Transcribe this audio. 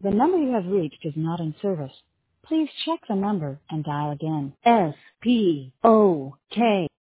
The number you have reached is not in service. Please check the number and dial again. SPOK